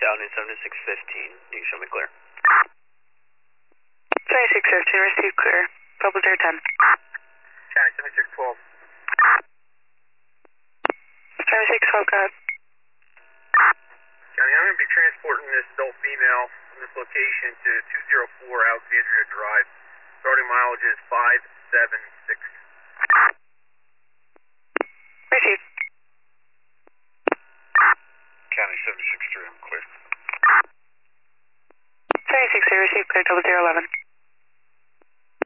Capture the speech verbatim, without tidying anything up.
Downey seventy-six fifteen. You can show me clear. seventy-six fifteen, receive clear. Double zero ten. County seventy-six twelve. seventy-six twelve, go ahead. County, I'm going to be transporting this adult female from this location to two oh four Alexandria Drive. Starting mileage is five seven six. Receive. County seventy-six three, I'm clear. seventy-six three, receive clear, double zero eleven.